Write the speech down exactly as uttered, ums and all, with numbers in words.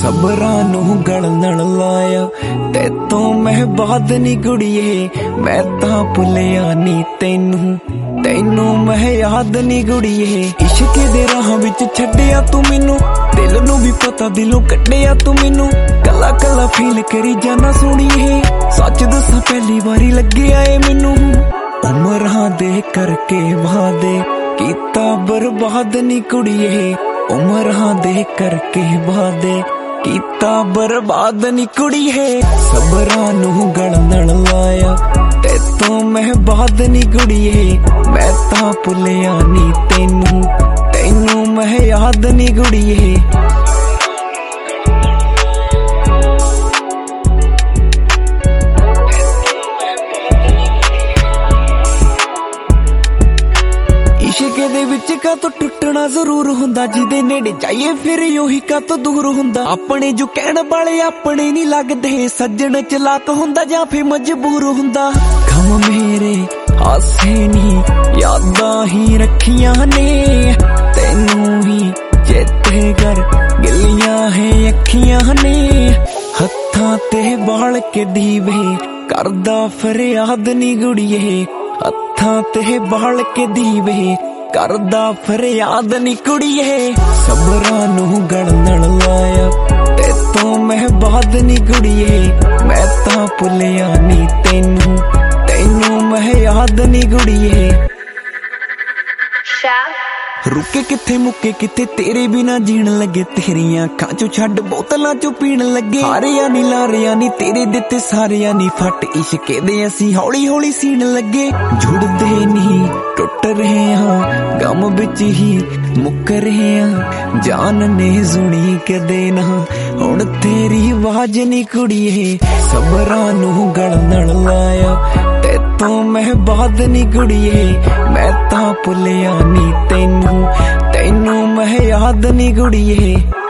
ਸਬਰਾਂ ਨੂੰ ਗਲ ਨਾਲ ਲਾਇਆ ਤੈਥੋਂ ਮੈਂ ਬਾਦ ਨੀ ਕੁੜੀਏ ਮੈਂ ਤਾਂ ਭੁੱਲਿਆ ਨੀ ਤੈਨੂੰ ਤੈਨੂੰ ਮੈਂ ਯਾਦ ਨੀ ਕੁੜੀਏ ਇਸ਼ਕ ਦੇ ਰਾਹਾਂ ਵਿੱਚ ਛੱਡਿਆ ਤੂੰ ਮੈਨੂੰ ਦਿਲ ਨੂੰ ਵੀ ਪਤਾ ਦਿਲੋਂ ਕੱਢਿਆ ਤੂੰ ਮੈਨੂੰ ਕੱਲਾ ਕੱਲਾ ਫੀਲ ਕਰੀ ਜਾਣਾ ਸੋਹਣੀਏ ਸੱਚ ਦੱਸਾਂ ਪਹਿਲੀ ਵਾਰੀ ਲੱਗਿਆ ਏ ਮੈਨੂੰ ਉਮਰਾਂ ਦੇ ਕਰਕੇ ਵਾਦੇ ਕੀਤਾ ਬਰਬਾਦ ਨੀ ਕੁੜੀਏ ਉਮਰਾਂ ਦੇ ਕਰਕੇ ਵਾਦੇ ਕੀਤਾ ਬਰਬਾਦ ਨੀ ਕੁੜੀਏ ਸਬਰਾਂ ਨੂੰ ਗਲ ਨਾਲ ਲਾਇਆ ਤੈਥੋਂ ਮੈਂ ਬਾਦ ਨੀ ਕੁੜੀਏ ਮੈਂ ਤਾਂ ਭੁੱਲਿਆ ਨੀ ਤੈਨੂੰ ਤੈਨੂੰ ਮੈਂ ਯਾਦ ਨੀ ਕੁੜੀਏ ਇਸ਼ਕ ਦੇ ਵਿੱਚ ਕਾ ਤੋਂ ਟੁੱਟਣਾ ਜ਼ਰੂਰ ਹੁੰਦਾ ਜਿਹਦੇ ਨੇੜੇ ਜਾਈਏ ਫਿਰ ਉਹੀ ਕਾ ਤੋਂ ਦੂਰ ਹੁੰਦਾ ਆਪਣੇ ਜੋ ਕਹਿਣ ਵਾਲੇ ਆਪਣੇ ਨਹੀਂ ਲੱਗਦੇ ਸੱਜਣ ਚਲਾਕ ਹੁੰਦਾ ਜਾਂ ਫਿਰ ਮਜਬੂਰ ਹੁੰਦਾ ਗਮ ਮੇਰੇ ਹਾਸੇ ਨੀ ਯਾਦਾਂ ਹੀ ਰੱਖੀਆਂ ਨੇ ਤੈਨੂੰ ਹੀ ਚੇਤੇ ਕਰ ਗਿੱਲੀਆਂ ਹੈ ਅੱਖੀਆਂ ਨੇ ਹੱਥਾਂ ਤੇ ਬਾਲ ਕੇ ਦੀਵੇ ਕਰਦਾ ਫਰਿਆਦ ਨੀ ਗੁੜੀਏ ਹੱਥਾਂ ਤੇ ਬਾਲ ਕੇ ਦੀਵੇ ਕਰਦਾ ਫਰਿਆਦ ਨੀ ਕੁੜੀਏ ਸਬਰਾਂ ਨੂੰ ਗਲ ਨਾਲ ਲਾਇਆ ਤੈਥੋਂ ਮੈਂ ਬਾਦ ਨੀ ਕੁੜੀਏ ਮੈਂ ਤਾਂ ਭੁੱਲਿਆ ਨੀ ਤੈਨੂੰ ਤੈਨੂੰ ਮੈਂ ਯਾਦ ਨੀ ਕੁੜੀਏ ਰੁਕੇ ਕਿੱਥੇ ਮੁੱਕੇ ਕਿੱਥੇ ਤੇਰੇ ਬਿਨਾ ਜੀਣ ਲੱਗੇ ਤੇਰੀਆਂ ਅੱਖਾਂ ਚੋਂ ਛੱਡ ਬੋਤਲਾਂ ਚੋਂ ਪੀਣ ਲੱਗੇ ਹਾਰਿਆਂ ਨੀ ਲਾਰਿਆਂ ਨੀ ਤੇਰੇ ਦਿੱਤੇ ਸਾਰਿਆਂ ਨੀ ਫੱਟ ਇਸ਼ਕੇ ਦੇ ਅਸੀਂ ਹੌਲੀ ਹੌਲੀ ਸੀਣ ਲੱਗੇ ਜੁੜਦੇ ਨਹੀਂ ਟੁੱਟ ਰਹੇ ਹਾਂ ਗਮ ਵਿੱਚ ਹੀ ਮੁੱਕ ਰਹੇ ਹਾਂ ਜਾਨ ਨੇ ਸੁਣੀ ਕਦੇ ਨਾ ਹੁਣ ਤੇਰੀ ਆਵਾਜ਼ ਨੀ ਕੁੜੀਏ ਸਬਰਾਂ ਨੂੰ ਗਲ ਨਾਲ ਲਾਇਆ ਤੈਥੋਂ ਮੈਂ ਬਾਦ ਨੀ ਕੁੜੀਏ ਮੈਂ ਤਾਂ ਭੁੱਲਿਆ ਨੀ ਤੈਨੂੰ ਤੈਨੂੰ ਮੈਂ ਯਾਦ ਨੀ ਕੁੜੀਏ